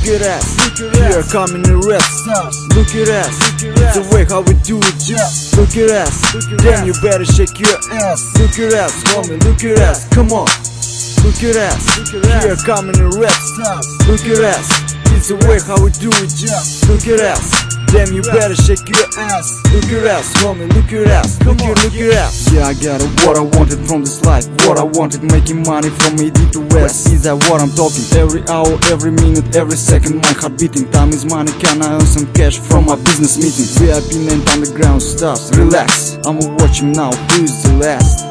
at us, here coming in reps. Look at us, it's the way how we do it. Look at us, then you better shake your ass. Look at us, homie, look at us, come on. Look at us, here coming in reps. Look at us, it's the way how we do it. Look at us, damn you better shake your ass. Look at us, homie, look at us, look at us. Yeah, I got it, what I wanted from this life. What I wanted, making money from AD to West. Is that what I'm talking? Every hour, every minute, every second, my heart beating. Time is money, can I earn some cash from my business meeting? VIP named underground stars, relax, I'm watching now, who is the last?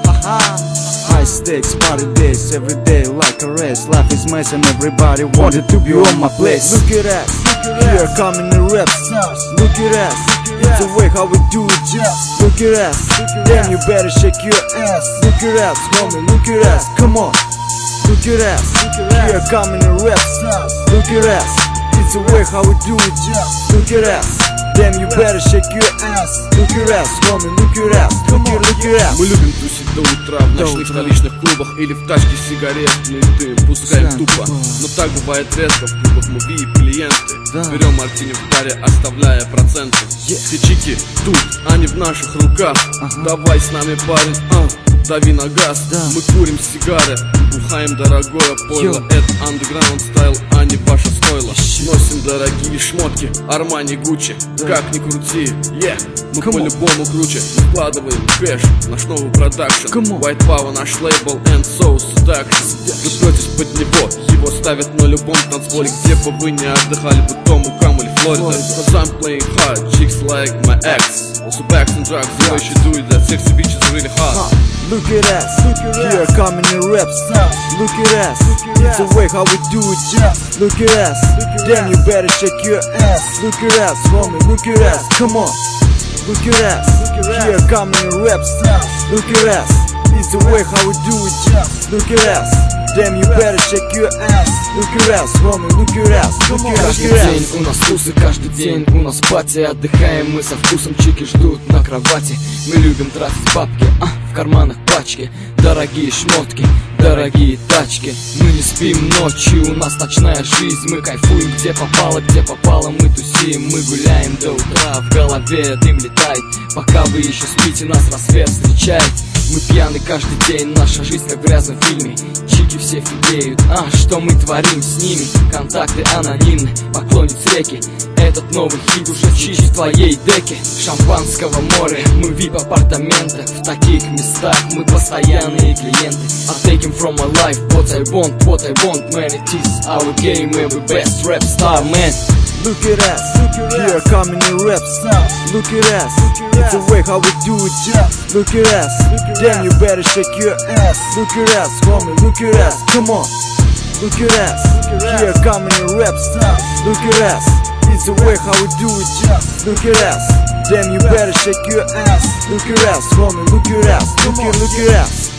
High stakes, party days, every day like a race. Life is mess and everybody wanted to be on my place. Look at us, here coming in reps. Look at us, it's the way how we do it. Look at us, then you better shake your ass. Look at us, homie, look at us, come on. Look at us, here coming in reps. Look at us, it's the way how we do it. Look at us, damn you better shake your ass. Look at us, homie, look at us, look at us. Мы любим тусить до утра в ночных столичных клубах или в тачке сигаретный дым пускаем тупо. Но так бывает редко, в клубах мы VIP-клиенты. Берем мартини в баре, оставляя проценты. Все чики тут, они в наших руках. Давай с нами, парень, дави на газ. Мы курим сигары, бухаем дорогое пойло. Это underground стайл, а не ваше стойло. Носим дорогие шмотки, Армани, Гуччи. Как ни крути, мы по-любому круче. Вкладываем кэш, наш новый продакшн. White Power, наш лейбл, and so seduction. Вы претесь под него, его ставят на любом танцполе. Где бы вы не отдыхали, будь то Мукам или Флорида. Cause I'm playing hard, chicks like my ex. Also backs and drugs, the way she do it, that sexy bitch is really hot. Look at us, here coming in reps. Look at us, it's the way how we do it. Look at us, then you better shake your ass. Look at us, homie, look at us, come on. Look at us, here coming in reps. Look at us, it's the way how we do it. Look at us, damn you better shake your ass. Look at us, homie, look at us, look at us. Каждый день у нас тусы, каждый день у нас пати. Отдыхаем мы со вкусом, чики ждут на кровати. Мы любим тратить бабки, в карманах пачки. Дорогие шмотки, дорогие тачки. Мы не спим ночью, у нас ночная жизнь. Мы кайфуем где попало мы тусим. Мы гуляем до утра, в голове дым летает. Пока вы еще спите, нас рассвет встречает. Мы пьяны каждый день, наша жизнь как в грязном фильме. Чики все фигеют, что мы творим с ними? Контакты анонимны, поклонниц реки. Этот новый хит уже чище в твоей деке. Шампанского моря, мы в VIP-апартаментах. В таких местах мы постоянные клиенты. I take him from my life, what I want, man. It is our game, every best rap star, man. Look at us, here coming in reps. Look at us, it's the way how we do it. Look at us, then you better shake your ass. Look at us, homie, look at us, come on. Look at us, here coming in reps. Look at us, it's the way how we do it. Look at us, then you better shake your ass. Look at us, homie, look at us, look at us.